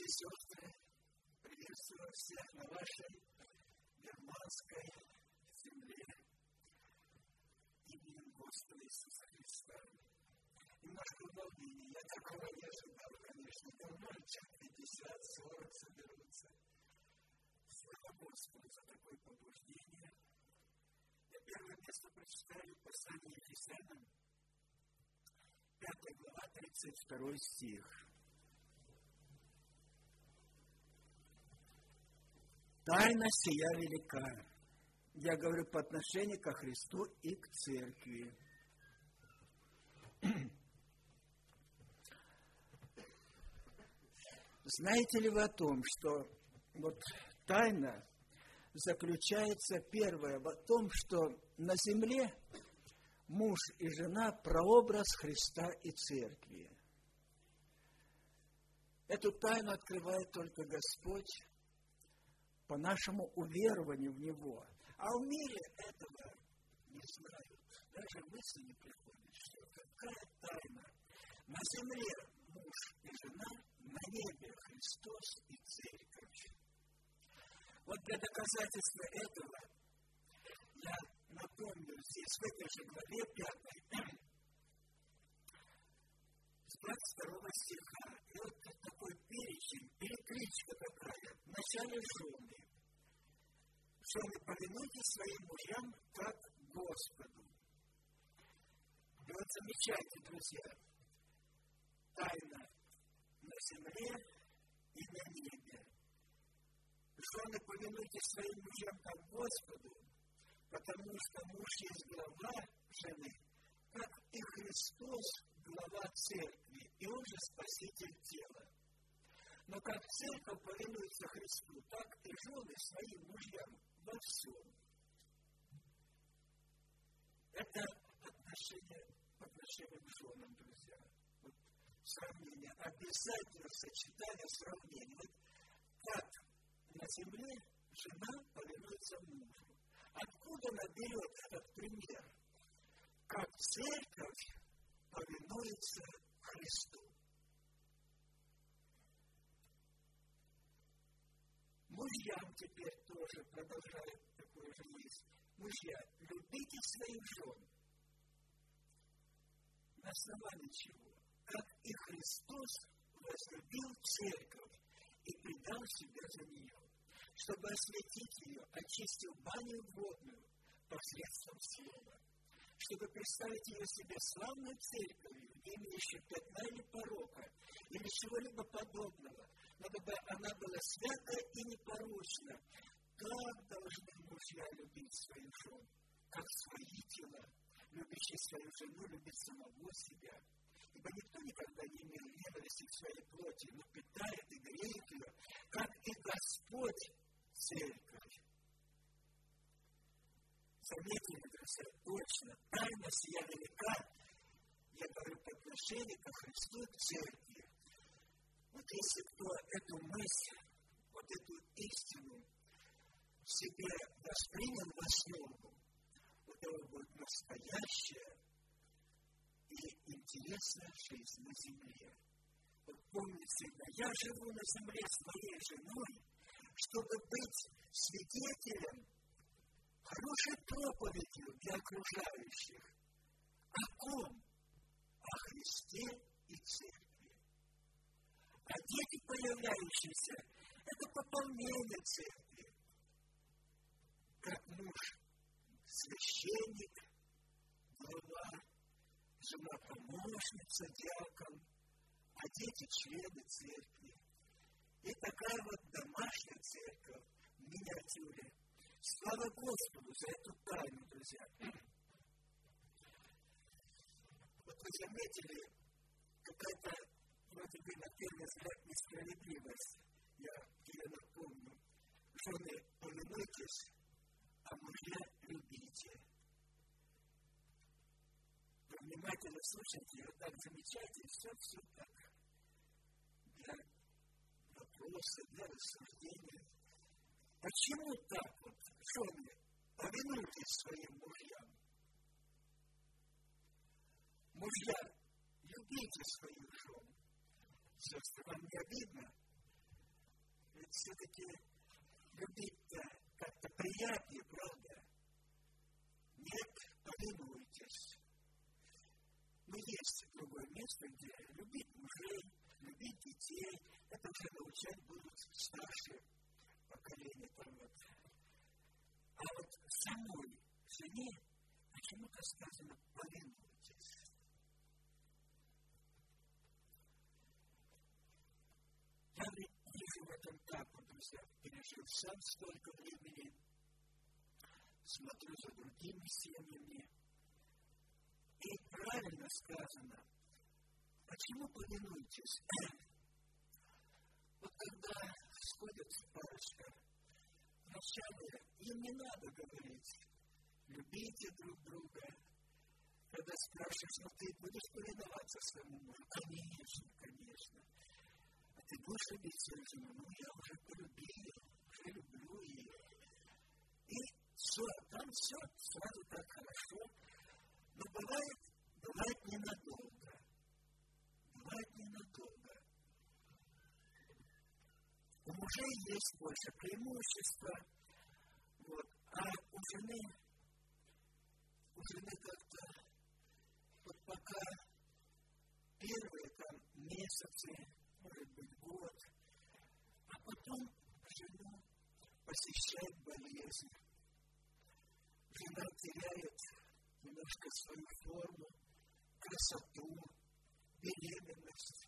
и сестры, приветствую всех на вашей германской земле именем Господа Иисуса Христа. Немножко волнения. Я такого не ожидал, конечно. Давно человек 50-40 соберутся. Слава Господу за такое побуждение. Я первое место прочитаю послание Ефесянам, 5 глава, 32 стих. Тайна сия велика. Я говорю по отношению ко Христу и к церкви. Знаете ли вы о том, что вот тайна заключается, первое, в том, что на земле муж и жена – прообраз Христа и церкви. Эту тайну открывает только Господь по нашему уверованию в Него. А в мире этого не знают. Даже мысли не приходит, что какая тайна. На земле муж и жена, на небе Христос и церковь. Вот для доказательства этого я напомню здесь, в этой же главе 5, с 22 стиха. И вот такой перечень, перекличка такая. Вначале жены. Жены, повинуйтесь своим мужьям, как Господу. И вот замечайте, друзья, тайна на земле и на небе. Жены, повинуйтесь своим мужьям, как Господу, потому что муж есть глава жены, как и Христос глава церкви, и он же спаситель тела. Но как церковь повинуется Христу, так и жены своим мужьям во всем. Это отношение к женам, друзья. Вот сравнение, обязательно сочетание сравнений. Вот как на земле жена повинуется мужу. Откуда она берет этот пример? Как церковь повинуется Христу. Мужьям теперь тоже продолжает такое же есть. Мужья, любите своих жен. На основании чего? Как и Христос возлюбил церковь и предал себя за нее, чтобы осветить ее, очистив баню водную посредством слова, чтобы представить ее себе славной церковью, не имеющей пятна или порока, или чего-либо подобного, но дабы она была свята и непорочна. Как должны мужья любить свою жену, как свои тела, любящий свою жену любит самого себя. Ибо никто никогда не имел ненависти к своей плоти, но питает и греет ее, как и Господь церковь. Заметили, друзья, точно, тайна сия велика, я говорю по отношению ко Христу и к церкви. Вот если кто эту мысль, вот эту истину в себе воспринял в основу, у того будет настоящая и интересная жизнь на земле. Вот помните, я живу на земле своей женой, чтобы быть свидетелем хорошей проповедью для окружающих. О ком? О Христе и церкви. А дети, появляющиеся, это пополнение церкви. Как муж, священник, глава, жена помощница, диакон, а дети члены церкви. И такая вот домашняя церковь в миниатюре. Слава Господу за эту тайну, друзья. Вот вы заметили, какая-то, вроде бы, на первый взгляд, несправедливость. Я ее напомню. Жены, повинуйтесь, а мужья любите. Вы внимательно слушайте, вот так замечайте, все так. Для вопроса, для рассуждения. Почему так вот, жены, повинуйтесь своим мужьям? Мужья, любите свою жену. Сестры, вам не обидно? все-таки любить-то как-то приятнее, правда? Нет, повинуйтесь. Но есть другое место, где любить мужей, любить детей, это уже научать будут старшие поколения. А вот самой жене почему-то сказано повинуйтесь. Я вижу в этом так, вот, друзья, пережил сам столько времени, смотрю за другими семьями. И правильно сказано, почему повинуйтесь? Вот когда сходится парочка, вначале им не надо говорить, любите друг друга. Когда спрашиваешь, ну ты будешь повиноваться своему мужу? Конечно, конечно. А ты будешь любить свою жену? Ну я уже полюбил, уже люблю ее. И все, там все сразу так хорошо. Но бывает ненадолго. Бывает ненадолго. У мужей есть больше преимущества, вот, а у жены как-то вот пока первые там месяцы, может быть, год, а потом жену посещает болезнь. Жена теряет немножко свою форму, красоту, беременность.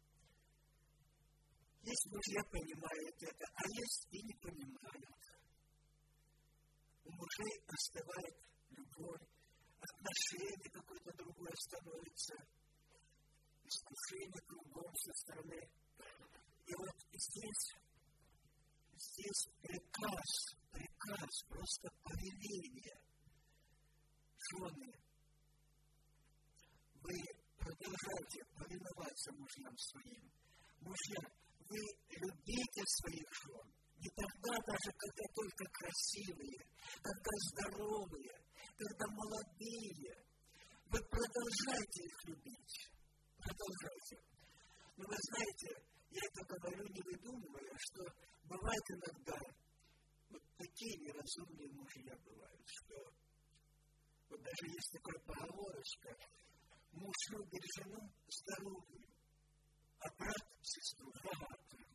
Есть мужья понимают это, а есть и не понимают. У мужей остывает любовь, отношение какое-то другое становится, искушение кругом со стороны. И вот здесь приказ, просто повеление. Жены, вы продолжайте повиноваться мужьям своим. Мужья, вы любите своих жен. Не тогда даже, когда только красивые, когда здоровые, когда молодые. Вы продолжайте их любить. Продолжайте. Но вы знаете, я это говорю, не выдумывая, что бывает иногда вот такие неразумные мужья бывают, что вот даже есть такая поговорочка, муж любит жену здоровую, а брат сестру богатую.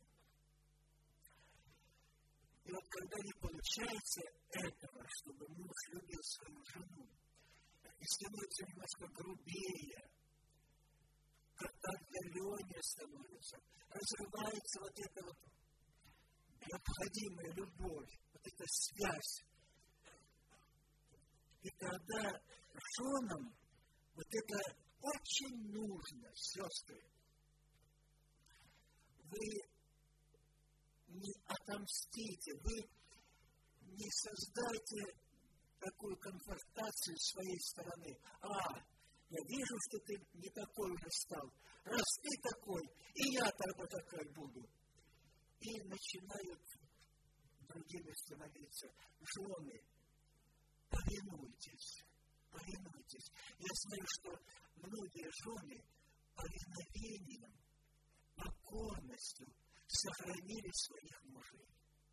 И вот когда не получается этого, чтобы муж любил свою жену, и становится немножко грубее, как-то отдаленнее становится, разрывается вот эта вот необходимая любовь, вот эта связь. И тогда женам вот это очень нужно, сестры. Вы не отомстите, вы не создайте такую конфронтацию с своей стороны. Я вижу, что ты не такой уже стал. Раз ты такой, и я такой буду. И начинают другими становиться жены. Повинуйтесь. Я знаю, что многие жены повиновением, покорностью сохранили своих мужей.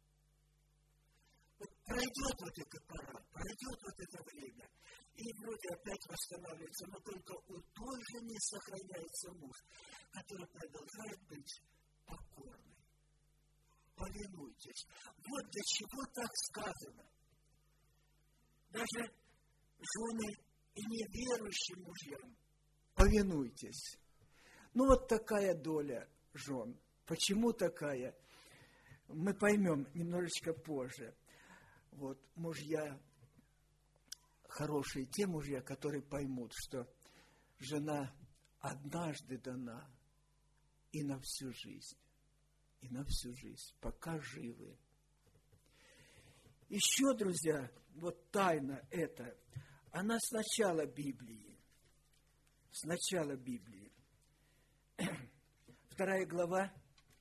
Вот пройдет вот эта пора, пройдет вот это время, и вроде опять восстанавливается, но только у той жены сохраняется муж, который продолжает быть покорным. Повинуйтесь. Вот для чего так сказано. Даже жены и неверующим мужьям повинуйтесь. Ну, вот такая доля жен. Почему такая? Мы поймем немножечко позже. Вот мужья хорошие, те мужья, которые поймут, что жена однажды дана и на всю жизнь. И на всю жизнь, пока живы. Еще, друзья, вот тайна эта, она с начала Библии. С начала Библии. 2 глава.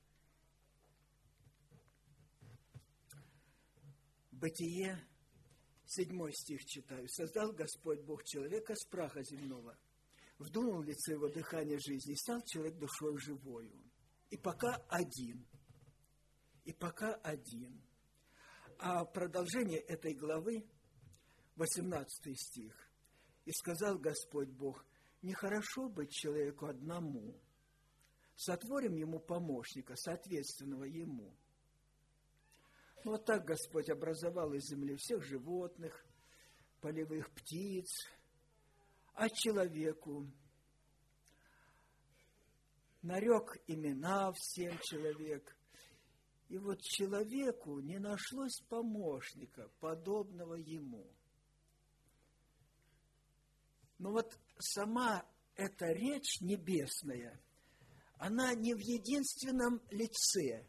Бытие, 7 стих читаю. «Создал Господь Бог человека с праха земного, вдунул в лице его дыхание жизни, и стал человек душою живою. И пока один. и пока один. А продолжение этой главы, 18 стих. «И сказал Господь Бог, нехорошо быть человеку одному, сотворим ему помощника, соответственного ему». Вот так Господь образовал из земли всех животных, полевых птиц, а человеку нарек имена всем человек. И вот человеку не нашлось помощника, подобного ему. Но вот сама эта речь небесная, она не в единственном лице.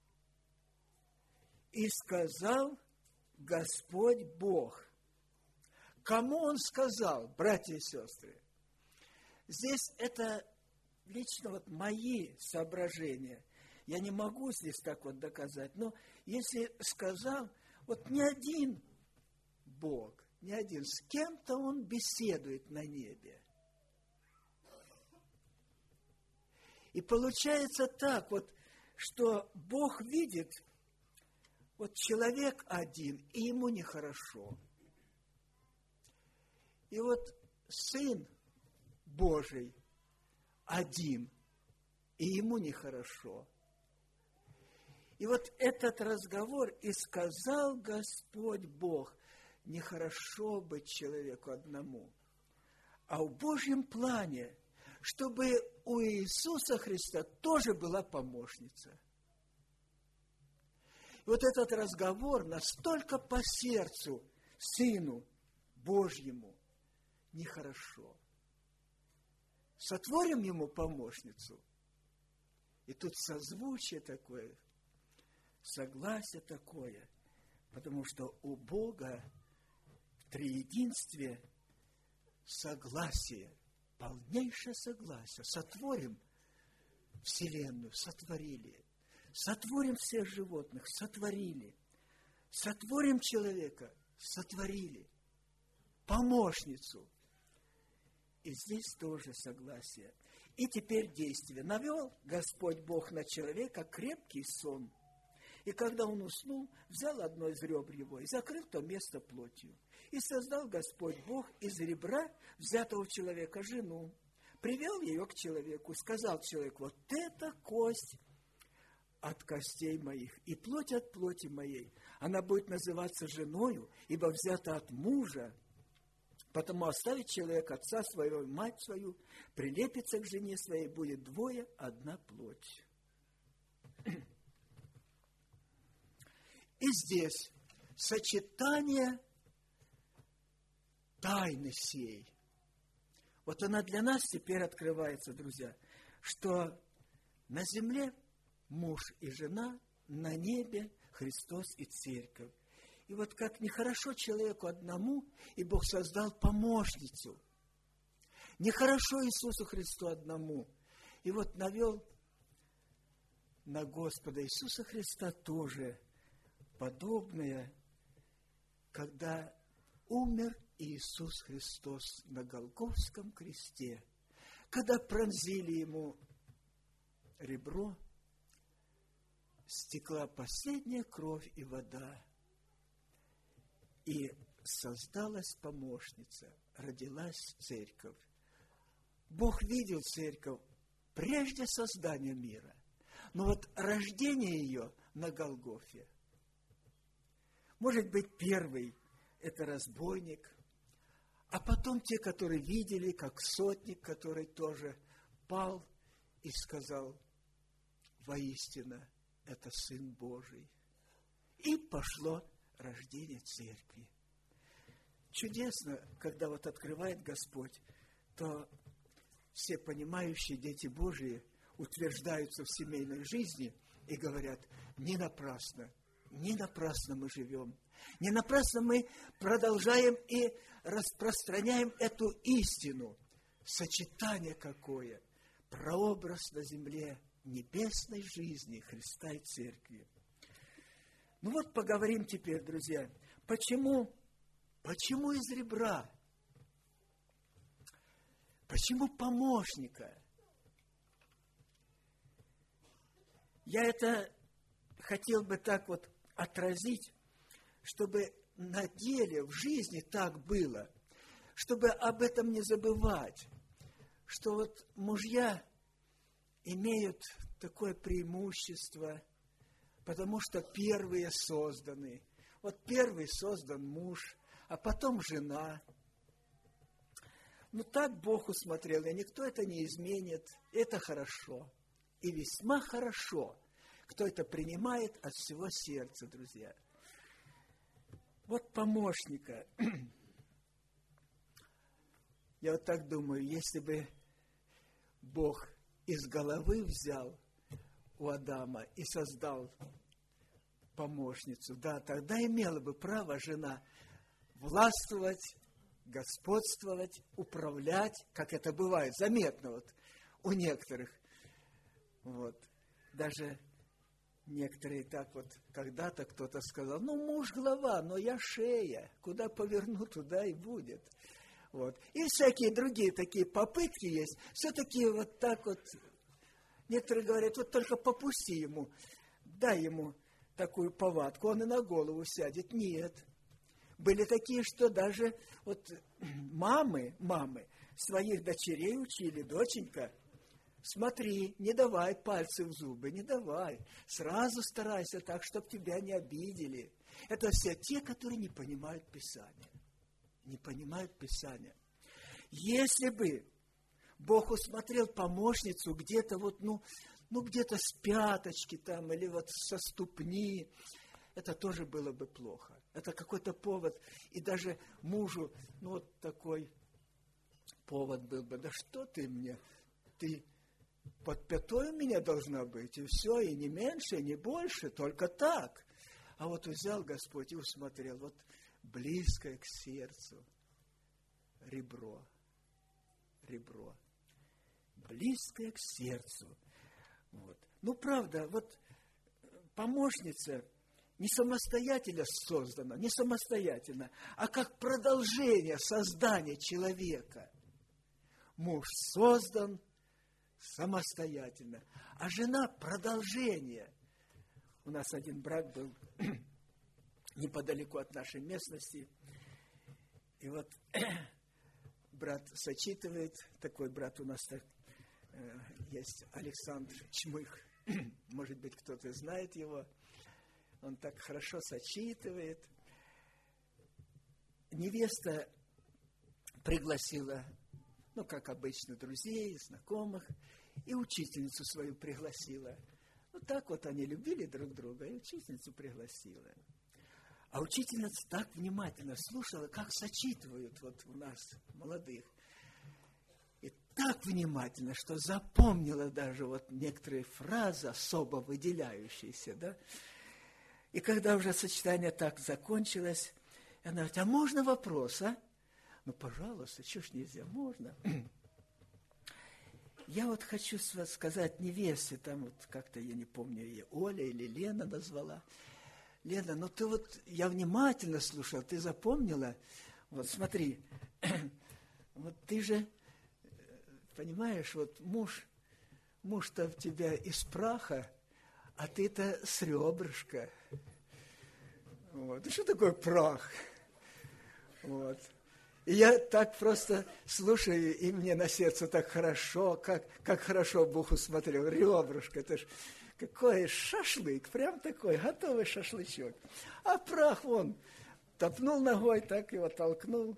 «И сказал Господь Бог». Кому Он сказал, братья и сестры? Здесь это лично вот мои соображения. Я не могу здесь так вот доказать, но если сказал, вот не один Бог, не один, с кем-то Он беседует на небе. И получается так вот, что Бог видит, вот человек один, и ему нехорошо. И вот Сын Божий один, и ему нехорошо. И вот этот разговор, «и сказал Господь Бог», нехорошо быть человеку одному. А в Божьем плане, чтобы у Иисуса Христа тоже была помощница. И вот этот разговор настолько по сердцу Сыну Божьему нехорошо. Сотворим ему помощницу. И тут созвучие такое, согласие такое, потому что у Бога в триединстве согласие, полнейшее согласие. Сотворим Вселенную, сотворили. Сотворим всех животных, сотворили. Сотворим человека, сотворили. Помощницу. И здесь тоже согласие. И теперь действие. Навел Господь Бог на человека крепкий сон. И когда он уснул, взял одно из ребр его и закрыл то место плотью. И создал Господь Бог из ребра, взятого у человека, жену. Привел ее к человеку, сказал человеку, вот это кость от костей моих, и плоть от плоти моей. Она будет называться женою, ибо взята от мужа. Потому оставит человек отца своего и мать свою, прилепится к жене своей, будет двое, одна плоть. И здесь сочетание тайны сей. Вот она для нас теперь открывается, друзья, что на земле муж и жена, на небе Христос и Церковь. И вот как нехорошо человеку одному, и Бог создал помощницу. Нехорошо Иисусу Христу одному. И вот навел на Господа Иисуса Христа тоже подобное, когда умер Иисус Христос на Голгофском кресте, когда пронзили ему ребро, стекла последняя кровь и вода, и создалась помощница, родилась церковь. Бог видел церковь прежде создания мира, но вот рождение ее на Голгофе. Может быть, первый – это разбойник, а потом те, которые видели, как сотник, который тоже пал и сказал, воистину, это Сын Божий. И пошло рождение церкви. Чудесно, когда вот открывает Господь, то все понимающие дети Божии утверждаются в семейной жизни и говорят, не напрасно мы живем, не напрасно мы продолжаем и распространяем эту истину. Сочетание какое, прообраз на земле небесной жизни Христа и Церкви. Ну вот поговорим теперь, друзья, почему из ребра? Почему помощника? Я это хотел бы так вот отразить, чтобы на деле, в жизни так было, чтобы об этом не забывать, что вот мужья имеют такое преимущество, потому что первые созданы. Вот первый создан муж, а потом жена. Ну, так Бог усмотрел, и никто это не изменит. Это хорошо. И весьма хорошо, кто это принимает от всего сердца, друзья. Вот помощника. Я вот так думаю, если бы Бог из головы взял у Адама и создал помощницу, да, тогда имела бы право жена властвовать, господствовать, управлять, как это бывает, заметно вот у некоторых. Вот. Даже некоторые так вот, когда-то кто-то сказал, ну, муж глава, но я шея, куда поверну, туда и будет. Вот. И всякие другие такие попытки есть. Все-таки вот так вот, некоторые говорят, вот только попусти ему, дай ему такую повадку, он и на голову сядет. Нет. Были такие, что даже вот мамы своих дочерей учили, доченька, смотри, не давай пальцы в зубы, не давай. Сразу старайся так, чтобы тебя не обидели. Это все те, которые не понимают Писания. Не понимают Писания. Если бы Бог усмотрел помощницу где-то вот, ну где-то с пяточки там, или вот со ступни, это тоже было бы плохо. Это какой-то повод. И даже мужу, ну вот такой повод был бы, да что ты мне, ты под пятой у меня должна быть, и все, и не меньше, и не больше, только так. А вот взял Господь и усмотрел, вот близкое к сердцу ребро, близкое к сердцу. Вот. Ну, правда, вот помощница не самостоятельно создана, не самостоятельно, а как продолжение создания человека. Муж создан самостоятельно, а жена продолжение. У нас один брак был неподалеку от нашей местности, и вот брат сочитывает, такой брат у нас есть, Александр Чмых, может быть, кто-то знает его, он так хорошо сочитывает. Невеста пригласила, ну, как обычно, друзей, знакомых, и учительницу свою пригласила. Ну, так вот они любили друг друга, и учительницу пригласила. А учительница так внимательно слушала, как сочитывают вот у нас, молодых. И так внимательно, что запомнила даже вот некоторые фразы, особо выделяющиеся, да. И когда уже сочетание так закончилось, она говорит, а можно вопрос, а? Ну, пожалуйста, чего ж нельзя, можно. Я вот хочу сказать невесте, там вот как-то, я не помню, ее Оля или Лена назвала. Лена, ну ты вот, я внимательно слушал, ты запомнила? Вот смотри, вот ты же, понимаешь, вот муж-то в тебя из праха, а ты-то с ребрышка. Вот. Что такое прах? Вот. И я так просто слушаю, и мне на сердце так хорошо, как хорошо Бог усмотрел. Ребрышко, это ж какой шашлык, прям такой, готовый шашлычок. А прах вон, топнул ногой, так его толкнул.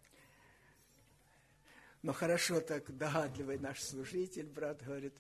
Но хорошо так догадливый наш служитель, брат, говорит,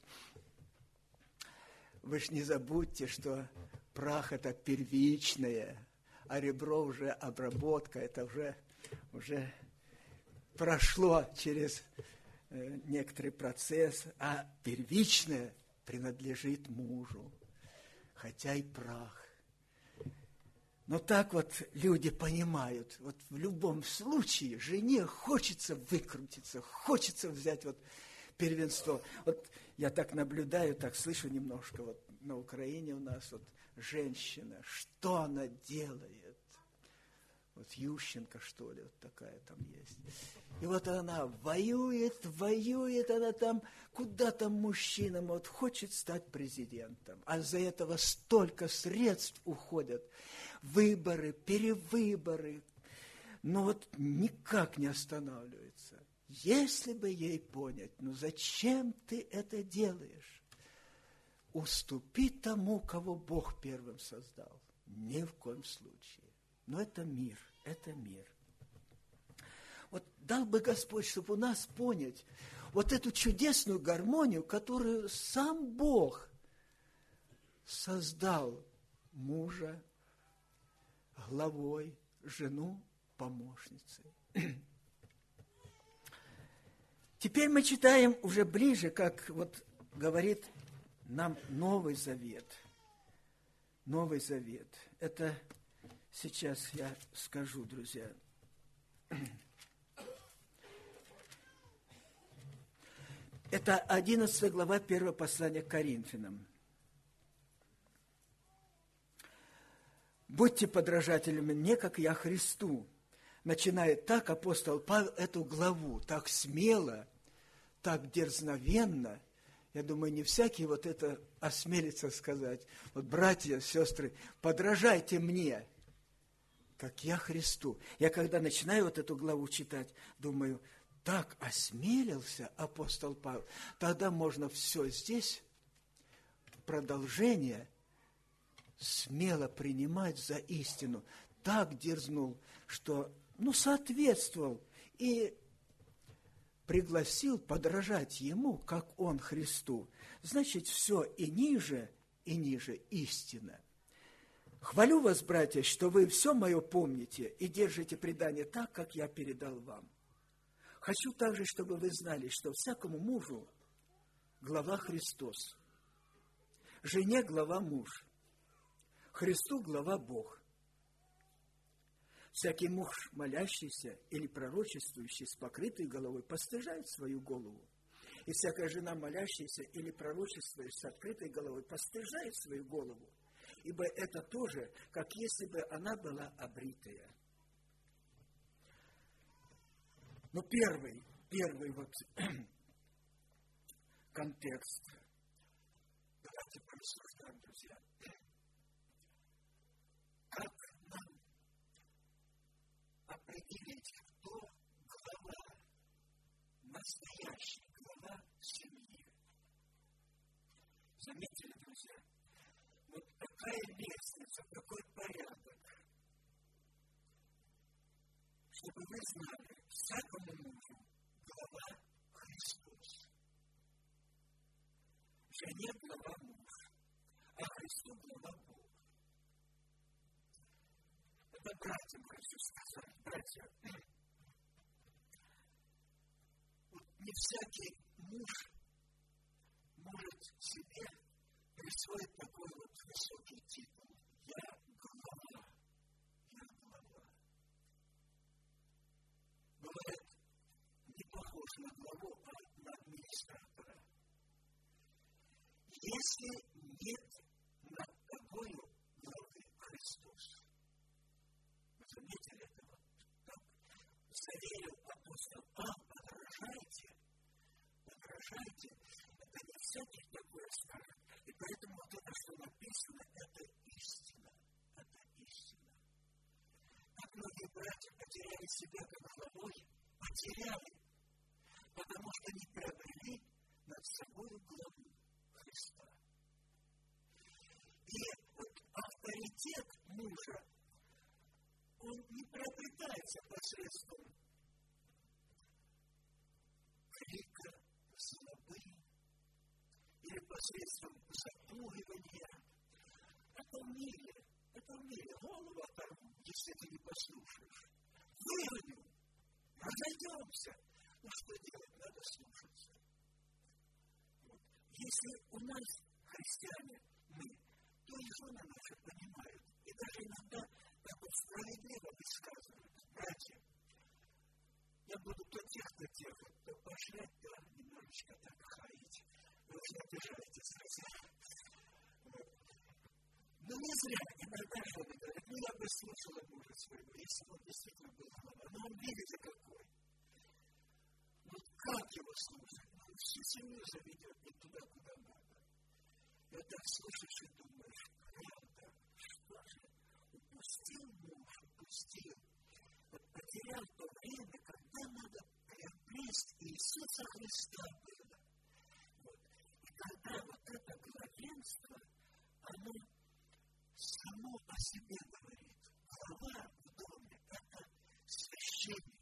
вы ж не забудьте, что прах это первичное, а ребро уже обработка, это уже прошло через некоторый процесс, а первичное принадлежит мужу, хотя и прах. Но так вот люди понимают, вот в любом случае жене хочется выкрутиться, хочется взять вот первенство. Вот я так наблюдаю, так слышу немножко, вот на Украине у нас вот женщина, что она делает? Вот Ющенко, что ли, вот такая там есть. И вот она воюет, она там, куда там мужчинам, вот хочет стать президентом. А за этого столько средств уходят. Выборы, перевыборы. Но вот никак не останавливается. Если бы ей понять, ну зачем ты это делаешь? Уступи тому, кого Бог первым создал. Ни в коем случае. Но это мир, это мир. Вот дал бы Господь, чтобы у нас понять вот эту чудесную гармонию, которую сам Бог создал мужа главой, жену помощницей. Теперь мы читаем уже ближе, как вот говорит нам Новый Завет. Новый Завет. Это сейчас я скажу, друзья. Это 11 глава 1 послания к Коринфянам. «Будьте подражателями мне, как я Христу». Начинает так апостол Павел эту главу, так смело, так дерзновенно. Я думаю, не всякий вот это осмелится сказать. Вот, братья, сестры, подражайте мне, как я Христу. Я когда начинаю вот эту главу читать, думаю, так осмелился апостол Павел, тогда можно все здесь, продолжение, смело принимать за истину. Так дерзнул, что, соответствовал и пригласил подражать ему, как он Христу. Значит, все и ниже истина. Хвалю вас, братья, что вы все мое помните и держите предание так, как я передал вам. Хочу также, чтобы вы знали, что всякому мужу глава Христос, жене глава муж, Христу глава Бог. Всякий муж, молящийся или пророчествующий с покрытой головой, постыжает свою голову. И всякая жена, молящаяся или пророчествующая с открытой головой, постыжает свою голову. Ибо это тоже, как если бы она была обритая. Но первый вот контекст. Давайте порассуждаем, друзья. Как нам определить, кто глава, настоящий глава семьи? Заметили, друзья? Вот какая лестница, какой порядок. Чтобы вы знали, всякому мужу глава Христос. Жене глава муж, а Христу глава Бог. Это братьям хочу сказать. Братья, вот не всякий муж может себе присвоить такой вот высокий титул. Я глава. Бывает, не похож на главу, а на администратора. Если нет над тобою главы Христос. Вы заметили это? Так заверил апостол Павел, подражайте. Это не всякий такое скажет. И поэтому вот это, что написано, это истина. Это истина. Как многие братья потеряли себя как главой, потеряли, потому что не приобрели над собой главу Христа. И вот авторитет мужа, он не приобретается посредством крика, злобы или посредством запугивания. Это в мире. Голову оторву, если ты не послушаешь. Выгоню, разойдемся. Ну что делать? Надо слушаться. Вот. Если у нас христиане, то и жены наши понимают. И даже иногда так вот справедливо высказывают. Братья, я буду то тех, то пошлять, да, немножечко так хаять. Вы уже обижаетесь, друзья. Вот. Но не зря иногда жены говорят, я она бы слушала мужа своего, если он действительно был глава. Но он, видите, какой. Ну, как его слушать? Он всю семью заведет не туда, куда надо. И вот так слушаешь и думаешь, правда, что же, упустил муж, упустил. Вот потерял то время, когда надо приобрести Иисуса Христа было. Вот. И когда вот это главенство, оно само о себе говорит. Глава в доме – это священник.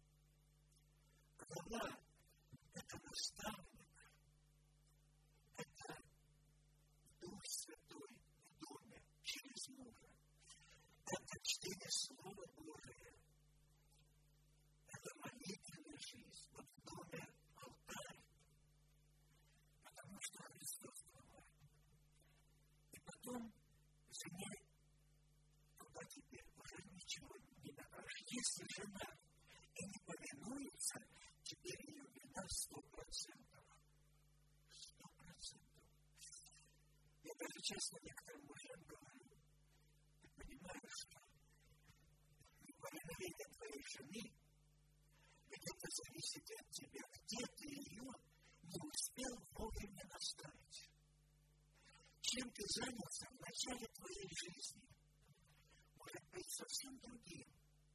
Глава – это наставник. Это Дух Святой в доме через мужа. Это чтение Слова Божия. Это молитвенная жизнь. Вот в доме алтарь. Потому что Христос глава. И потом жене туда теперь уже ничего не докажешь. Если жена и не повинуется, теперь ее вина 100%. 100%. Я даже честно некоторым мужьям говорю, ты понимаешь, что повиновение твоей жены, ведь это зависит от тебя, где ты ее не успел вовремя наставить. Чем ты занялся в начале твоей жизни, может быть совсем другим.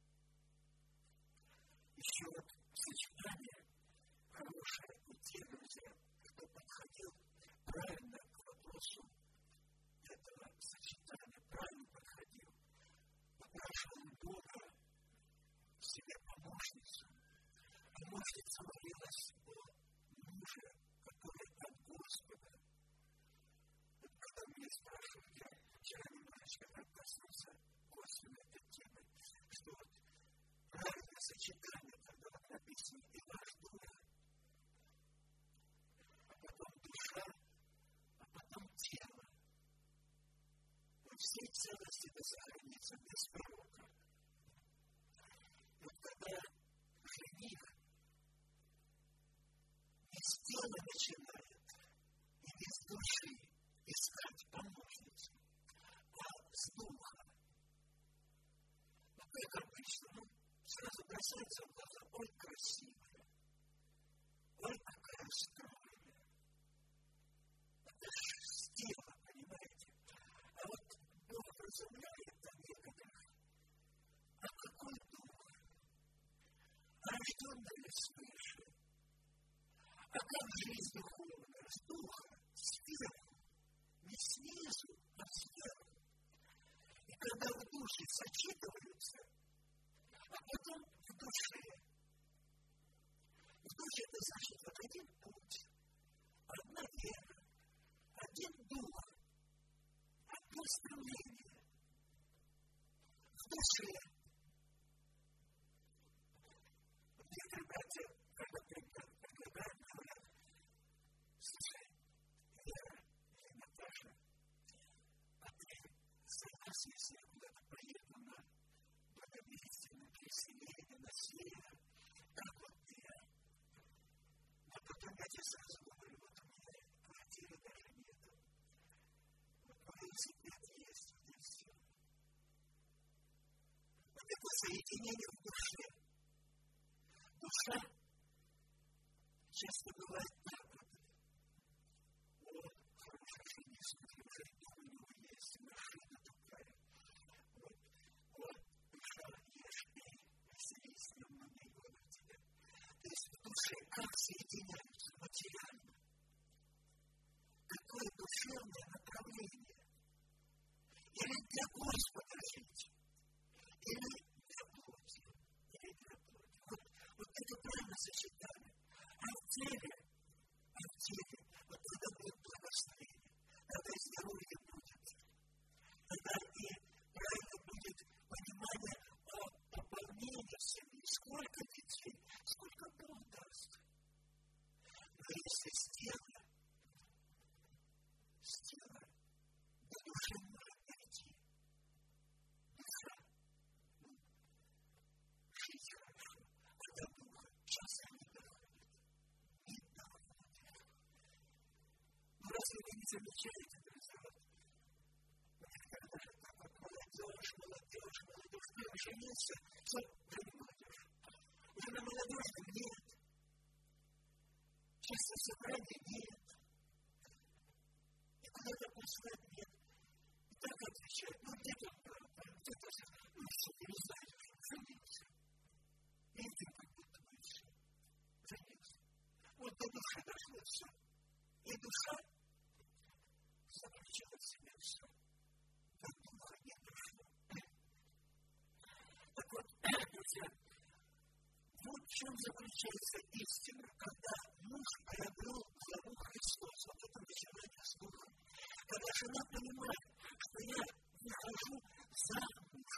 Еще вот сочетание хорошее у тех друзей, кто подходил правильно к вопросу этого сочетания, правильно подходил, попросил Бога себе помощницу. Помощница молилась о муже, который от Господа. Когда меня спрашивают, я вчера немножечко так коснулся косвенно этой темы, что вот правильное сочетание, когда вот написано и ваш дух, а потом душа, а потом тело. Во всей целости это сохранится без пророка. И вот когда жених не с тела начинает, и не с души искать помощницу, а с духа. Но как обычно, сразу бросается в глаза, ой, красивая, ой, какая стройная. Это же с тела, понимаете? А вот Бог разумляет о некоторых. А какой дух? А рожденная свыше? А как жизнь духовная? С духа, сверху. Не снизу, а сверху. И когда в душе сочетываются, а потом в душе. В душе это значит вот один путь, одна вера, один дух, одно стремление. В душе. Некоторые братья, когда предлагают, говорят, слушай, Вера или Наташа, а ты согласен, если я куда-то поеду на благовестие, переселение, на север, как вот ты? А потом я тебе сразу говорю, вот у меня квартиры даже нету. Вот велосипед есть, вот и все. Вот это соединение в душе. Душа часто бывает так вот. О, хорошая жизнь, смотри, уже дом у него есть, машина такая. Вот, душа, ешь, пей, веселись, на многие годы в тебе. То есть в душе как соединяются материально? Какое душевное направление? Или для Господа жить? Или для плоти? Или для плоти? Вот это правильно сочетание. А в теле, вот когда будет благословение, когда и здоровье будет, когда и правильно будет понимание о пополнении семьи, сколько детей, сколько Бог даст. сказать нет. И так отвечает, где-то, что ты не знаешь, женился. И этим как будто бы все. Женился. Вот до души дошло все. И душа заключила в себе все. До духа не дошло. Так вот, друзья, вот в чем заключается истина, когда муж приобрел главу Христос, вот это начинание с духом. Когда жена понимает, что я выхожу замуж,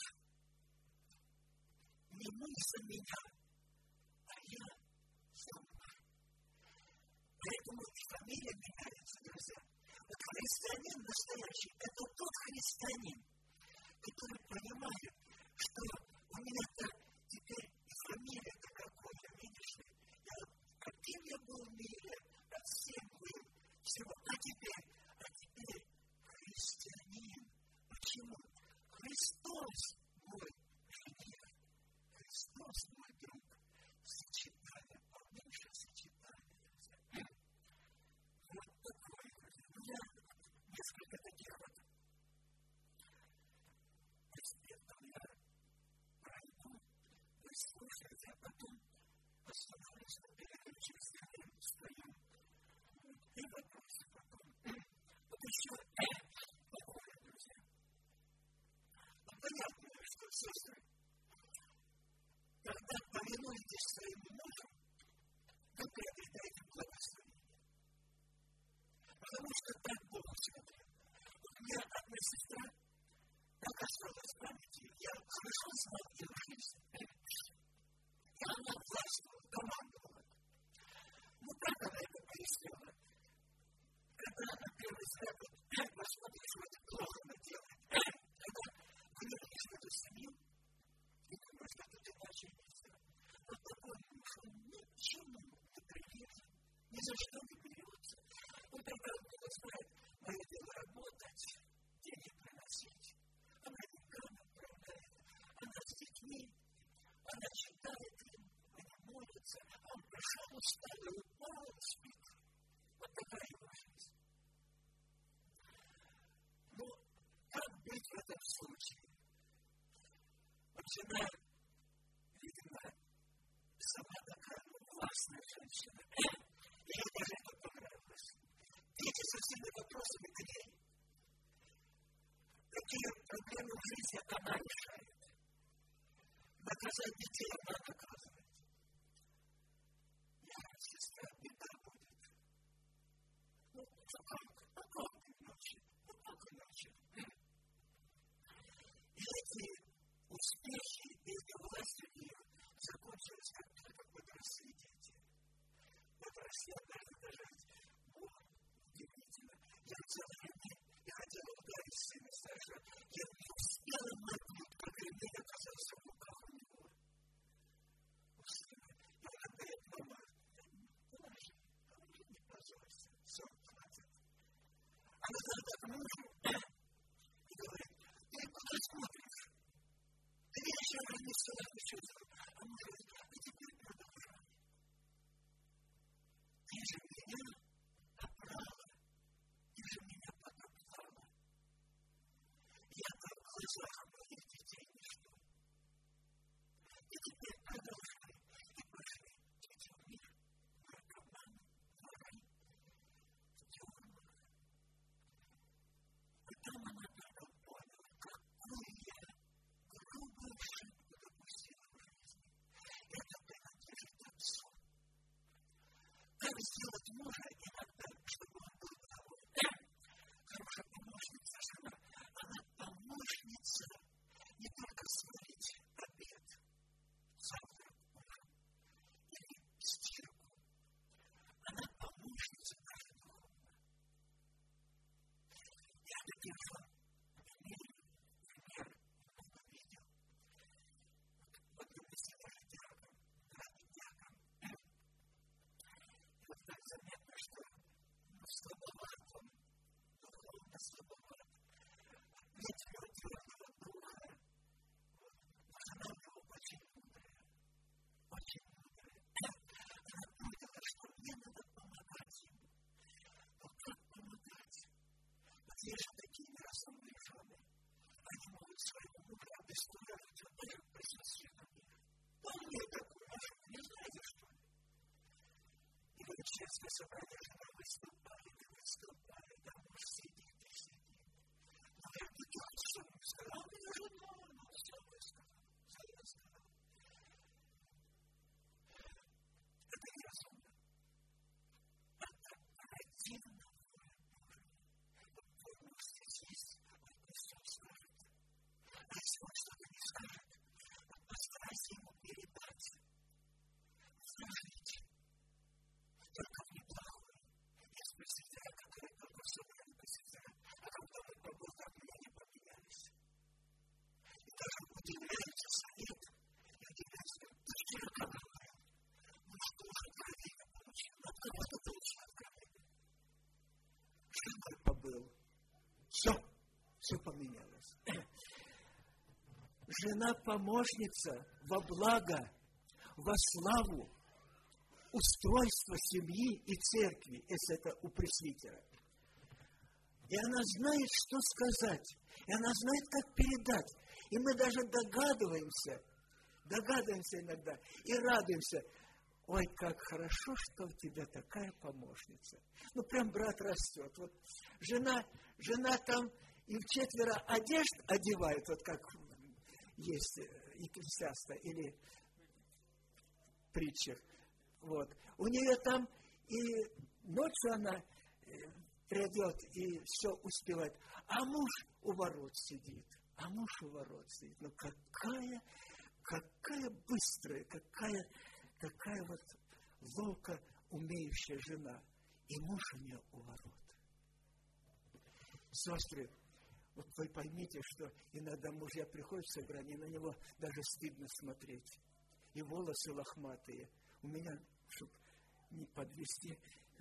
не муж за меня, а я за муж. Поэтому фамилия меняется, друзья. Вот христианин настоящий, это тот христианин, который понимает, что у меня-то теперь и фамилия-то какой-то, видишь ли, каким я был в мире, от всех был, всего, а теперь христианин. Почему? Христос мой жених, Христос мой друг, сочетание, полнейшее сочетание. Вот такое, друзья. Я несколько таких вот экспертов я пройду, вы слушаете, а потом остановлюсь на переключении своем. И вопросы потом. Вот еще такое, друзья. Понятно, что сестры, когда повинуетесь своему мужу, вы приобретаете благословение. Потому что так Бог смотрит. Вот у меня одна сестра, так осталась в памяти, я хорошо знал ее жизнь. И она властвовала, командовала. Ну, как она это пояснила? Когда на первый взгляд, вот, посмотришь, вот плохо она делает. Когда вы не видишь в эту семью, и думаешь, что тут иначе нельзя. Вот такой муж, он ничему не привержен, ни за что не берется. Он только знает, мое дело работать, денег приносить. Она никого управляет, она с детьми, она читает им, они молятся, он пришел усталый, упал, спит. Вот такая его жизнь. Но как быть в этом случае? Жена, видимо, сама такая властная женщина. Ей даже это понравилось. Дети со всеми вопросами к ней. Какие проблемы в жизни она решает. Наказать детей она наказывает. Я, сестра, беда будет. Ну, как иначе? Ну, как иначе? И эти успехи и власти ее закончились, как только подросли дети. Подросли, однажды даже удивительно. Я взял ремень, я хотел ударить сына старшего. Я не успел нагнуть, как ремень оказался в руках у него. И она говорит, мама, положи, не позорься, все, хватит. Она зовет к мужу и говорит, ты куда смотришь? Ты еще не сюда почувствовал. А муж говорит, а теперь продолжай. Ты же меня обрала, ты же меня потоптала. Я-то в глазах моих детей ничто. И теперь продолжай. И пошли дети в мир, наркоманы, воры, в тюрьмах. Есть же такие неразумные жены. Они могут своего мужа обескуражить, он даже в присутствии на мир. Вполне такое, а что, не знаете, что ли? И в честное собрание жена выступает, да муж сидит и сидит. Но я тут что ему сказал, у меня жена, ну все высказал. Это неразумно. Это противно. Вот муж здесь есть, он все скажет. А если он что-то не скажет, постарайся ему передать. Скажите. Только в неплохое. Есть пресвитера, которые только все время пресвитера, а когда мы по бокам меня не поменялись. И даже удивляется совет, и удивляется, ты что говорил? Ну что же откровение получил? От кого-то получил откровение. Женой побыл. Все поменялось. Жена-помощница во благо, во славу, устройство семьи и церкви, если это у пресвитера. И она знает, что сказать, и она знает, как передать. И мы даже догадываемся иногда и радуемся. Ой, как хорошо, что у тебя такая помощница. Ну, прям брат растет. Вот жена там и в 4 одежд одевает, вот как есть Екклесиаста или в притчах. Вот. У нее там и ночью она придет и все успевает. А муж у ворот сидит. Ну, какая быстрая, какая вот ловко умеющая жена. И муж у нее у ворот. Сестры, вот вы поймите, что иногда мужья приходят в собрание, на него даже стыдно смотреть. И волосы лохматые. У меня, чтобы не подвести,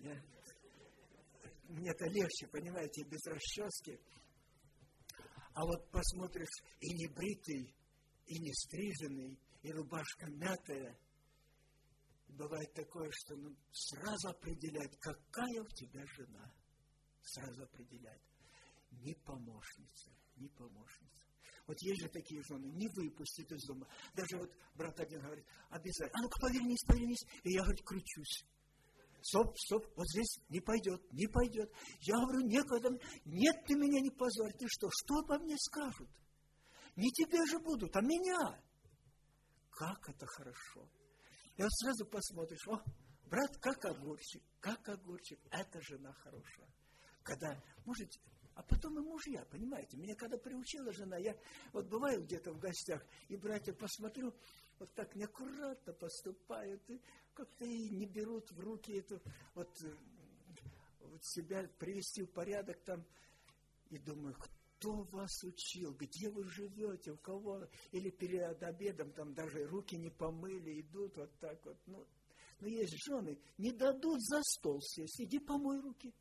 мне это легче, понимаете, без расчески. А вот посмотришь, и не бритый, и не стриженный, и рубашка мятая. Бывает такое, что сразу определяет, какая у тебя жена. Сразу определяет. Не помощница. Вот есть же такие жены, не выпустит из дома. Даже вот брат один говорит, обязательно, а ну-ка повернись. И я, говорит, кручусь. Стоп, вот здесь не пойдет. Я говорю, некогда, нет, ты меня не позорь. Ты что обо мне скажут? Не тебе же будут, а меня. Как это хорошо. И вот сразу посмотришь, брат, как огурчик. Это жена хорошая. Когда, можете... А потом и мужья, понимаете, меня когда приучила жена, я вот бываю где-то в гостях, и братья посмотрю, вот так неаккуратно поступают, и как-то и не берут в руки эту, вот себя привести в порядок там, и думаю, кто вас учил, где вы живете, у кого, или перед обедом там даже руки не помыли, идут вот так вот, но есть жены, не дадут за стол сесть, иди помой руки.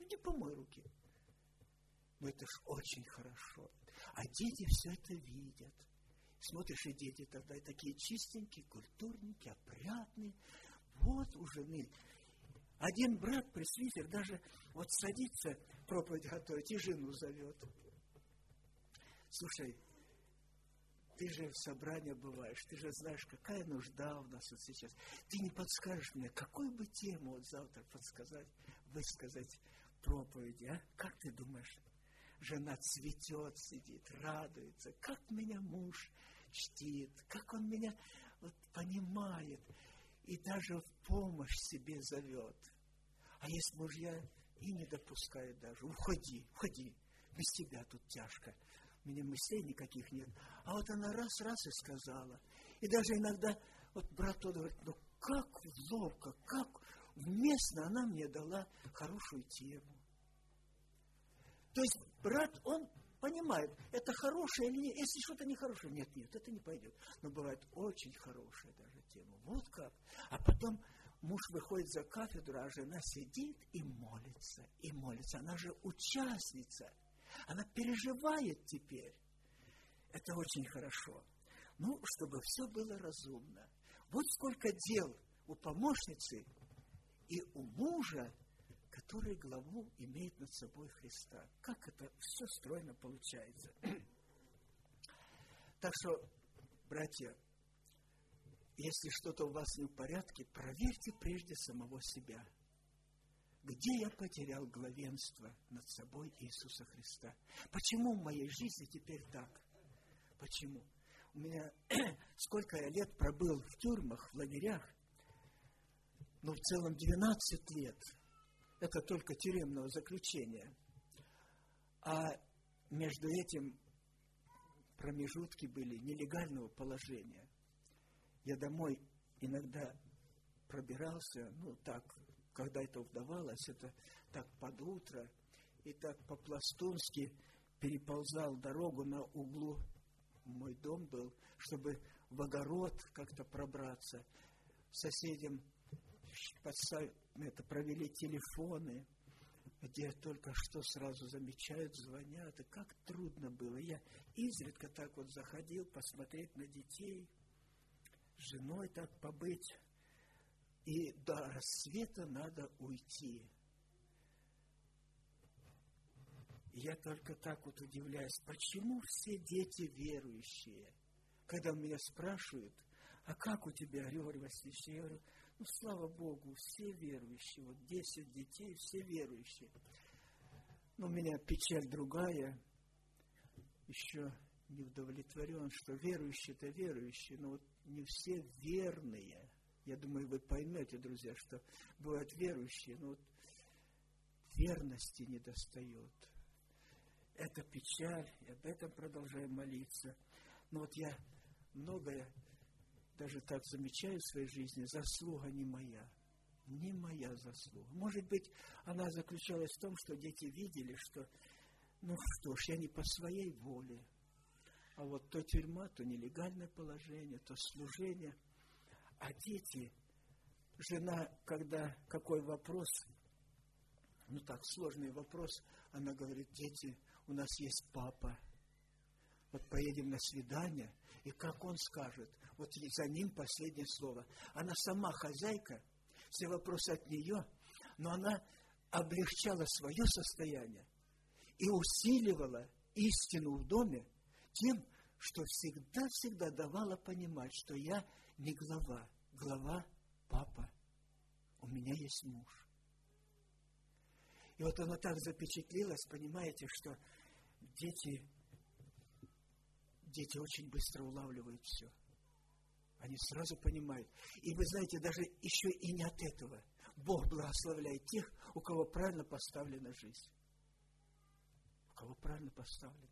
Но это ж очень хорошо. А дети все это видят. Смотришь, и дети тогда и такие чистенькие, культурненькие, опрятные. Вот у жены. Один брат, пресвитер, даже вот садится проповедь готовить и жену зовет. Слушай, ты же в собрании бываешь, ты же знаешь, какая нужда у нас вот сейчас. Ты не подскажешь мне, какую бы тему вот завтра высказать проповеди, а? Как ты думаешь? Жена цветет, сидит, радуется. Как меня муж чтит, как он меня вот понимает. И даже в помощь себе зовет. А есть мужья и не допускают даже. Уходи, без тебя тут тяжко. У меня мыслей никаких нет. А вот она раз и сказала. И даже иногда вот брат тот говорит, как ловко, как вместно она мне дала хорошую тему. То есть брат, он понимает, это хорошее или нет. Если что-то нехорошее, нет, это не пойдет. Но бывает очень хорошая даже тема. Вот как. А потом муж выходит за кафедру, а жена сидит и молится. Она же участница. Она переживает теперь. Это очень хорошо. Чтобы все было разумно. Вот сколько дел у помощницы и у мужа, который главу имеет над собой Христа. Как это все стройно получается. Так что, братья, если что-то у вас не в порядке, проверьте прежде самого себя. Где я потерял главенство над собой Иисуса Христа? Почему в моей жизни теперь так? Почему? У меня сколько я лет пробыл в тюрьмах, в лагерях, в целом 12 лет. Это только тюремного заключения. А между этим промежутки были нелегального положения. Я домой иногда пробирался, когда это удавалось, это так под утро, и так по-пластунски переползал дорогу на углу. Мой дом был, чтобы в огород как-то пробраться. Соседям провели телефоны, где только что сразу замечают, звонят. И как трудно было. Я изредка так вот заходил посмотреть на детей, с женой так побыть. И до рассвета надо уйти. И я только так вот удивляюсь, почему все дети верующие? Когда меня спрашивают, а как у тебя, Григорий Васильевич, я говорю, слава Богу, все верующие, 10 детей, все верующие. У меня печаль другая, еще не удовлетворен, что верующие-то верующие, но не все верные. Я думаю, вы поймете, друзья, что бывают верующие, но верности не достает. Это печаль, и об этом продолжаю молиться. Но я многое даже так замечаю в своей жизни, заслуга не моя заслуга. Может быть, она заключалась в том, что дети видели, что, я не по своей воле, а то тюрьма, то нелегальное положение, то служение. А дети, жена, когда какой вопрос, сложный вопрос, она говорит, дети, у нас есть папа. Поедем на свидание, и как он скажет, за ним последнее слово. Она сама хозяйка, все вопросы от нее, но она облегчала свое состояние и усиливала истину в доме тем, что всегда давала понимать, что я не глава. Глава – папа. У меня есть муж. И она так запечатлелась, понимаете, что дети очень быстро улавливают все. Они сразу понимают. И вы знаете, даже еще и не от этого. Бог благословляет тех, у кого правильно поставлена жизнь. У кого правильно поставлена.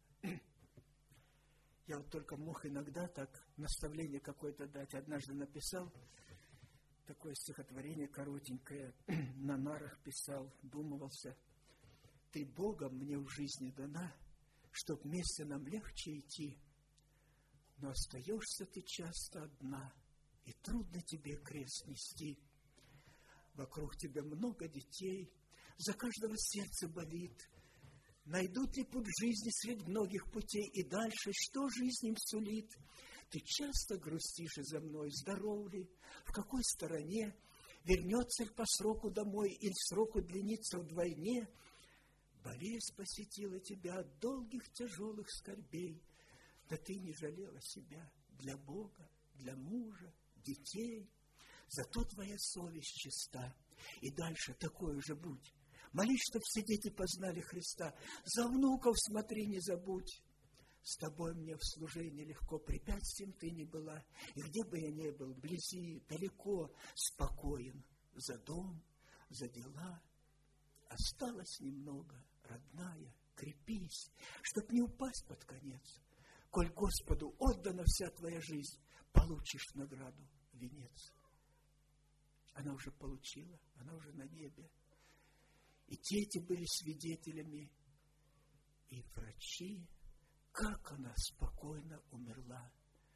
Я только мог иногда так наставление какое-то дать. Однажды написал такое стихотворение коротенькое, на нарах писал, думывался. Ты Богом мне в жизни дана, чтоб вместе нам легче идти. Но остаешься ты часто одна, и трудно тебе крест нести. Вокруг тебя много детей, за каждого сердце болит. Найдут ли путь жизни среди многих путей, и дальше что жизнь им сулит? Ты часто грустишь из-за мной, здоров ли, в какой стороне? Вернется ли по сроку домой, или срок удлинится вдвойне? Болезнь посетила тебя от долгих тяжелых скорбей. Да ты не жалела себя для Бога, для мужа, детей. Зато твоя совесть чиста. И дальше такое же будь. Молись, чтоб все дети познали Христа. За внуков смотри, не забудь. С тобой мне в служении легко, препятствием ты не была. И где бы я ни был, вблизи, далеко, спокоен. За дом, за дела. Осталось немного, родная, крепись, чтоб не упасть под конец. Коль Господу отдана вся твоя жизнь, получишь награду, венец. Она уже получила, она уже на небе. И дети были свидетелями, и врачи, как она спокойно умерла.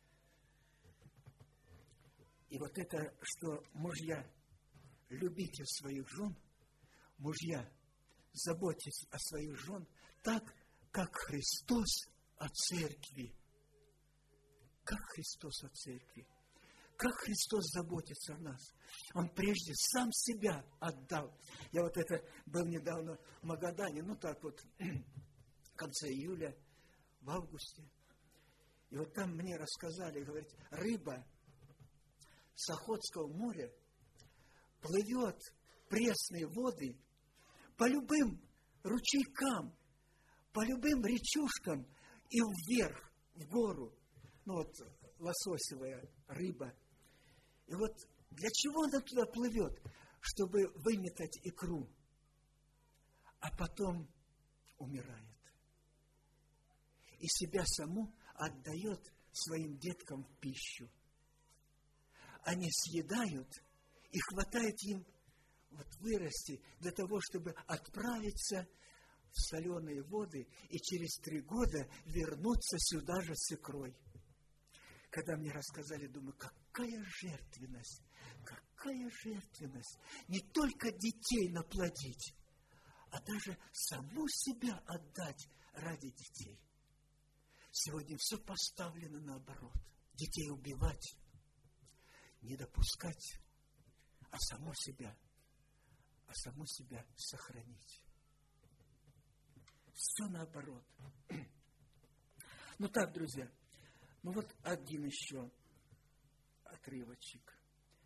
И это, что мужья, любите своих жен, мужья, заботьтесь о своих жен, так, как Христос о церкви. Как Христос о церкви. как Христос заботится о нас. Он прежде сам себя отдал. Я вот это был недавно в Магадане, в конце июля, в августе. И вот там мне рассказали, говорят, рыба с Охотского моря плывет в пресные воды по любым ручейкам, по любым речушкам и вверх, в гору. Лососевая рыба. И вот для чего она туда плывет? Чтобы выметать икру. А потом умирает. И себя саму отдает своим деткам в пищу. Они съедают, и хватает им вырасти для того, чтобы отправиться в соленые воды и через 3 года вернуться сюда же с икрой. Когда мне рассказали, думаю, какая жертвенность, не только детей наплодить, а даже саму себя отдать ради детей. Сегодня все поставлено наоборот. Детей убивать, не допускать, а саму себя сохранить. Все наоборот. Так, друзья, один еще отрывочек.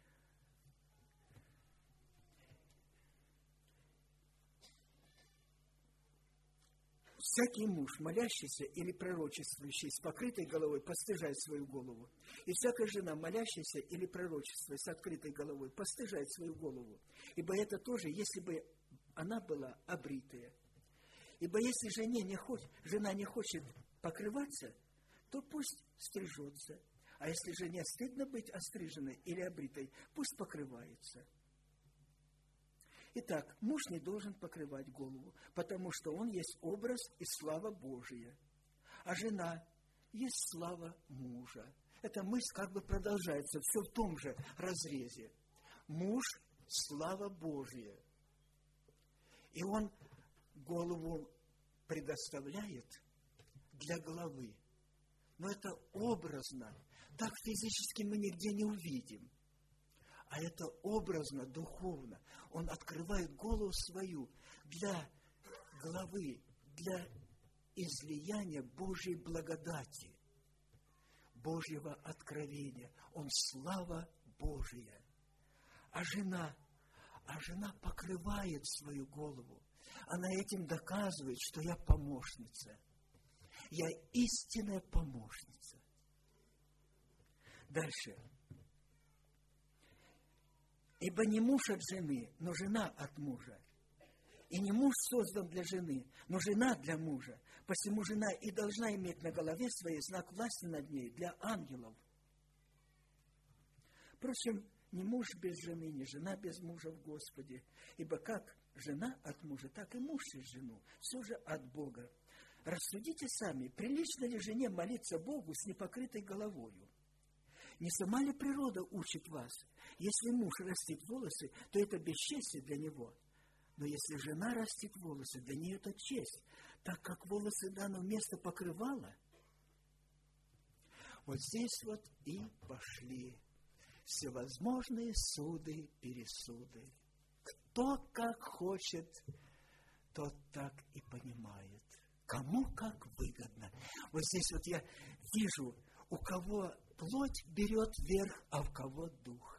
Всякий муж, молящийся или пророчествующий с покрытой головой, постыжает свою голову. И всякая жена, молящаяся или пророчествуя с открытой головой, постыжает свою голову. Ибо это тоже, если бы она была обритая. Ибо если жена не хочет покрываться, то пусть стрижется. А если жене стыдно быть остриженной или обритой, пусть покрывается. Итак, муж не должен покрывать голову, потому что он есть образ и слава Божия. А жена есть слава мужа. Эта мысль продолжается все в том же разрезе. Муж – слава Божия. И он голову предоставляет для головы. Но это образно. Так физически мы нигде не увидим. А это образно, духовно. Он открывает голову свою для главы, для излияния Божьей благодати, Божьего откровения. Он слава Божия. А жена покрывает свою голову. Она этим доказывает, что я помощница. Я истинная помощница. Дальше. Ибо не муж от жены, но жена от мужа. И не муж создан для жены, но жена для мужа. Посему жена и должна иметь на голове своей знак власти над ней для ангелов. Впрочем, ни муж без жены, ни жена без мужа в Господе. Ибо как жена от мужа, так и муж через жену. Все же от Бога. Рассудите сами, прилично ли жене молиться Богу с непокрытой головою? Не сама ли природа учит вас? Если муж растит волосы, то это бесчестие для него. Но если жена растит волосы, для нее это честь, так как волосы дано вместо покрывала. Вот здесь и пошли всевозможные суды, пересуды. Кто как хочет, тот так и понимает. Кому как выгодно. Вот здесь я вижу, у кого плоть берет верх, а у кого дух.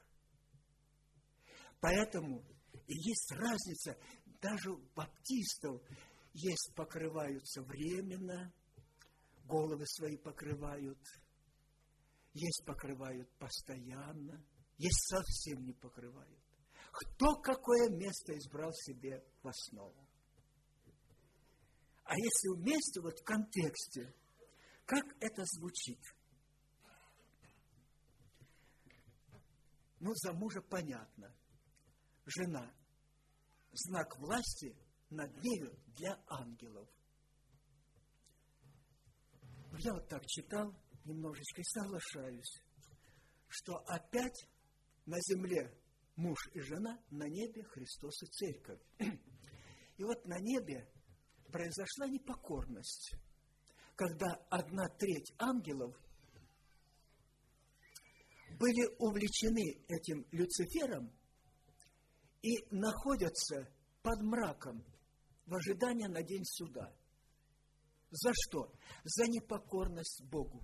Поэтому есть разница. Даже у баптистов есть покрываются временно, головы свои покрывают. Есть покрывают постоянно, есть совсем не покрывают. Кто какое место избрал себе в основу. А если вместе, в контексте, как это звучит? За мужа понятно. Жена – знак власти над нею для ангелов. Я так читал немножечко и соглашаюсь, что опять на земле муж и жена, на небе Христос и Церковь. И на небе произошла непокорность, когда 1/3 ангелов были увлечены этим Люцифером и находятся под мраком в ожидании на день суда. За что? За непокорность Богу.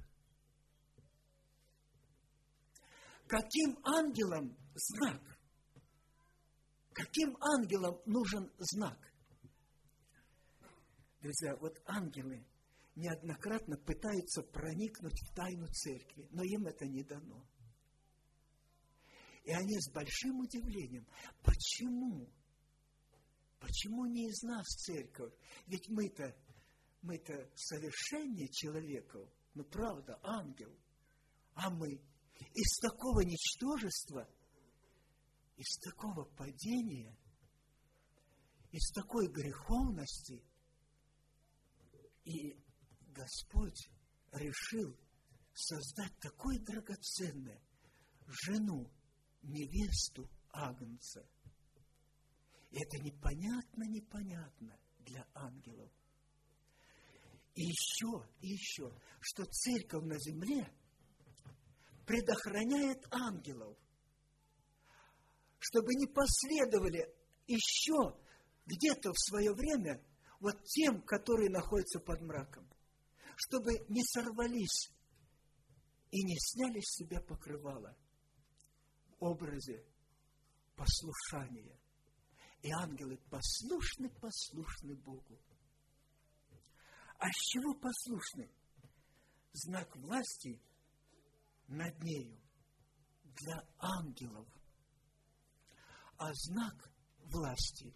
Каким ангелам знак? Каким ангелам нужен знак? Друзья, вот ангелы неоднократно пытаются проникнуть в тайну церкви, но им это не дано. И они с большим удивлением: почему? Почему не из нас церковь? Ведь мы-то совершеннее человеков, ну правда, ангел. А мы из такого ничтожества, из такого падения, из такой греховности, и Господь решил создать такое драгоценное жену, невесту Агнца. И это непонятно для ангелов. И еще, что церковь на земле предохраняет ангелов, чтобы не последовали еще где-то в свое время вот тем, которые находятся под мраком, чтобы не сорвались и не сняли с себя покрывало в образе послушания. И ангелы послушны Богу. А с чего послушны? Знак власти над нею для ангелов, а знак власти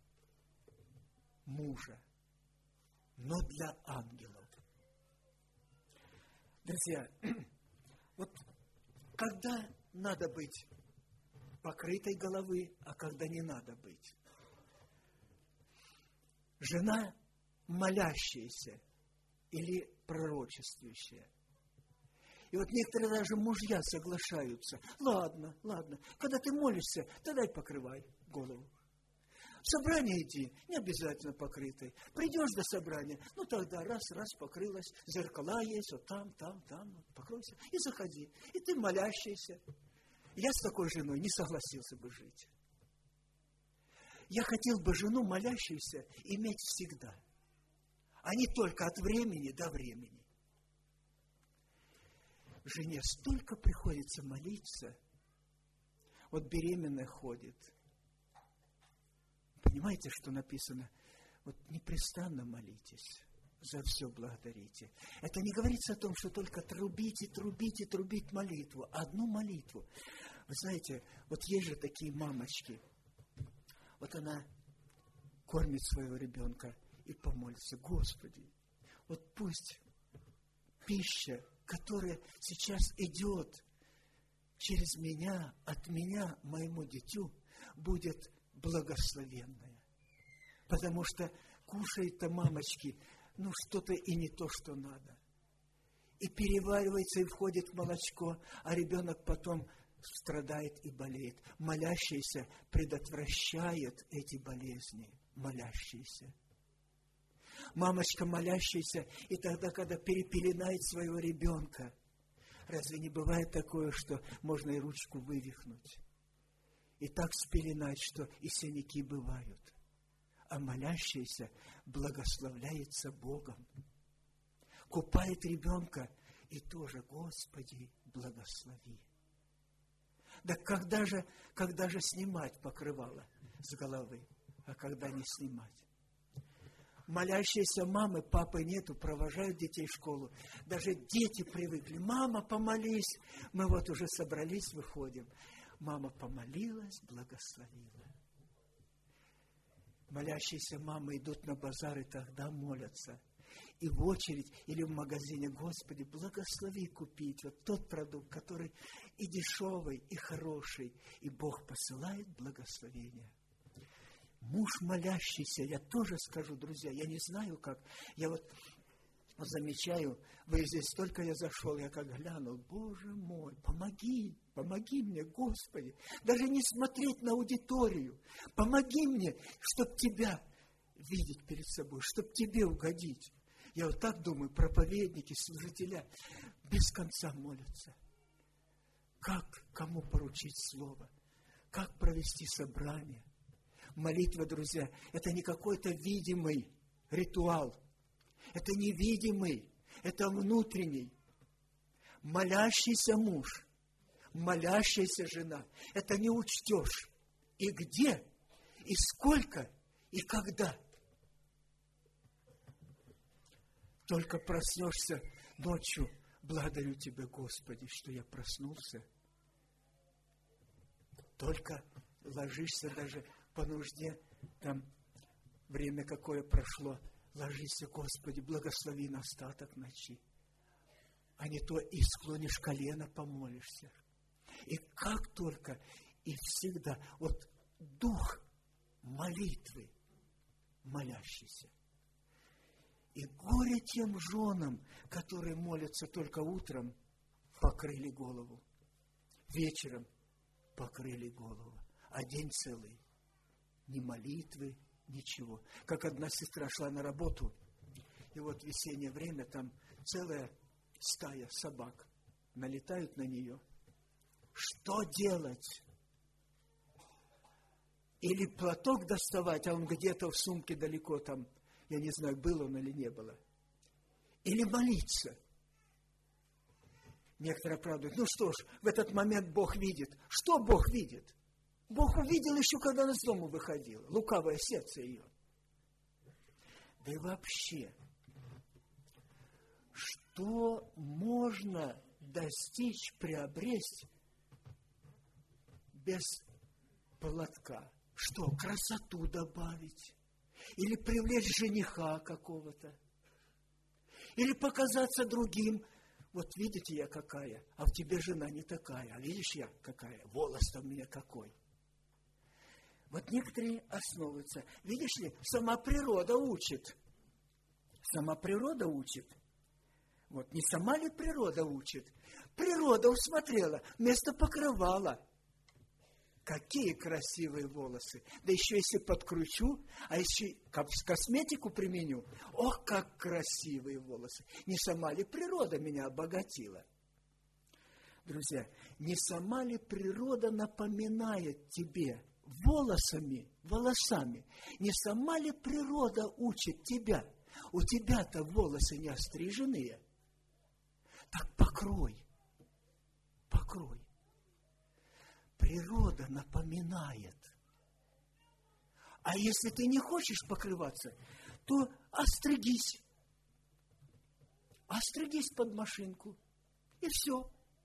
мужа, но для ангелов. Друзья, вот когда надо быть покрытой головы, а когда не надо быть? Жена молящаяся или пророчествующая. И вот некоторые даже мужья соглашаются. Ладно, когда ты молишься, тогда и покрывай голову. В собрание иди, не обязательно покрытой. Придешь до собрания, ну тогда раз покрылась, зеркала есть, вот там, покройся, и заходи. И ты молящийся. Я с такой женой не согласился бы жить. Я хотел бы жену молящуюся иметь всегда, а не только от времени до времени. Жене столько приходится молиться. Вот беременная ходит. Понимаете, что написано? Вот непрестанно молитесь, за все благодарите. Это не говорится о том, что только трубить молитву. Одну молитву. Вы знаете, вот есть же такие мамочки. Вот она кормит своего ребенка и помолится: Господи, вот пусть пища, которая сейчас идет через меня, от меня, моему дитю, будет благословенная. Потому что кушает-то мамочки, ну, что-то и не то, что надо. И переваривается, и входит в молочко, а ребенок потом страдает и болеет. Молящийся предотвращает эти болезни. Молящийся. Мамочка молящаяся, и тогда, когда перепеленает своего ребенка, разве не бывает такое, что можно и ручку вывихнуть? И так спеленать, что и синяки бывают. А молящийся благословляется Богом. Купает ребенка и тоже: Господи, благослови. Да когда же снимать покрывало с головы, а когда не снимать? Молящиеся мамы, папы нету, провожают детей в школу. Даже дети привыкли: мама, помолись. Мы вот уже собрались, выходим. Мама помолилась, благословила. Молящиеся мамы идут на базар и тогда молятся. И в очередь или в магазине: Господи, благослови купить вот тот продукт, который и дешевый, и хороший. И Бог посылает благословение. Муж молящийся, я тоже скажу, друзья, я не знаю как. Я вот замечаю, вы здесь, только я зашел, я как глянул: Боже мой, помоги мне, Господи. Даже не смотреть на аудиторию. Помоги мне, чтоб Тебя видеть перед собой, чтоб Тебе угодить. Я вот так думаю, проповедники, служители без конца молятся. как кому поручить слово, как провести собрание. Молитва, друзья, это не какой-то видимый ритуал. Это невидимый, это внутренний. Молящийся муж, молящаяся жена. Это не учтешь. И где, и сколько, и когда. Только проснешься ночью. Благодарю Тебя, Господи, что я проснулся. Только ложишься даже по нужде, там время какое прошло, ложись, Господи, благослови на остаток ночи. А не то и склонишь колено, помолишься. И как только, и всегда, вот дух молитвы, молящийся. И горе тем женам, которые молятся только утром, покрыли голову. Вечером покрыли голову. А день целый. Ни молитвы, ничего. Как одна сестра шла на работу, и вот в весеннее время там целая стая собак налетают на нее. Что делать? Или платок доставать, а он где-то в сумке далеко там, я не знаю, был он или не было. Или молиться. Некоторые оправдывают, ну что ж, в этот момент Бог видит. Что Бог видит? Бог увидел еще, когда она из дома выходила. Лукавое сердце ее. Да и вообще, что можно достичь, приобрести без платка? Что, красоту добавить? Или привлечь жениха какого-то? Или показаться другим? Вот видите, я какая, а в тебе жена не такая. А видишь, я какая, волос-то у меня какой. Вот некоторые основываются. Видишь ли, сама природа учит. Сама природа учит. Вот не сама ли природа учит? Природа усмотрела, вместо покрывала. Какие красивые волосы. Да еще если подкручу, а еще косметику применю. Ох, как красивые волосы. Не сама ли природа меня обогатила? Друзья, не сама ли природа напоминает тебе волосами? Не сама ли природа учит тебя? У тебя-то волосы не остриженные. Так покрой. Природа напоминает. А если ты не хочешь покрываться, то остригись. Остригись под машинку. И все.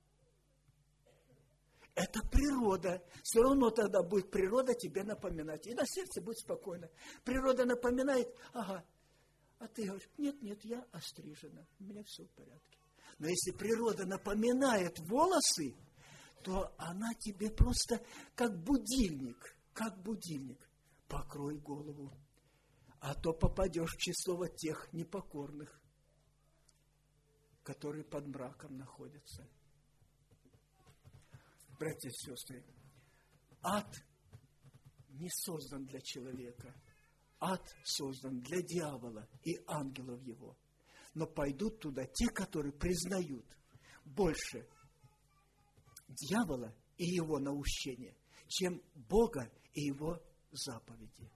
Это природа. Все равно тогда будет природа тебе напоминать. И на сердце будет спокойно. Природа напоминает, ага. А ты говоришь, нет, я острижена. У меня все в порядке. Но если природа напоминает волосы, то она тебе просто как будильник. Покрой голову. А то попадешь в число вот тех непокорных, которые под мраком находятся. Братья и сестры, ад не создан для человека. Ад создан для дьявола и ангелов его. Но пойдут туда те, которые признают больше дьявола и его наущения, чем Бога и его заповеди.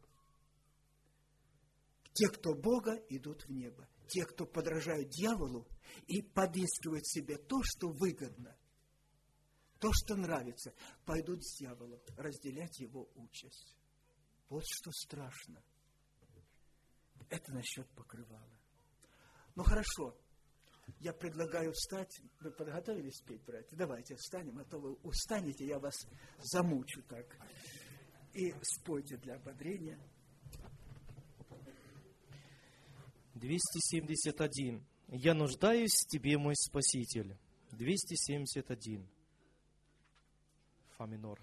Те, кто Бога, идут в небо. Те, кто подражают дьяволу и подыскивают себе то, что выгодно, то, что нравится, пойдут с дьяволом разделять его участь. Вот что страшно. Это насчет покрывала. Ну хорошо, я предлагаю встать. Вы подготовились петь, братья? Давайте встанем, а то вы устанете, я вас замучу так. И спойте для ободрения. 271. Я нуждаюсь в Тебе, мой Спаситель. 271. Фа минор.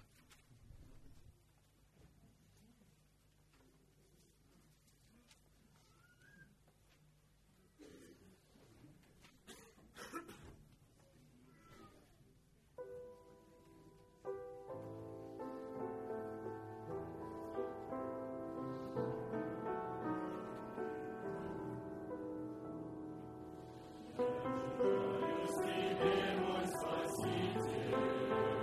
Тебе, мой Спаситель,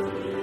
Господь.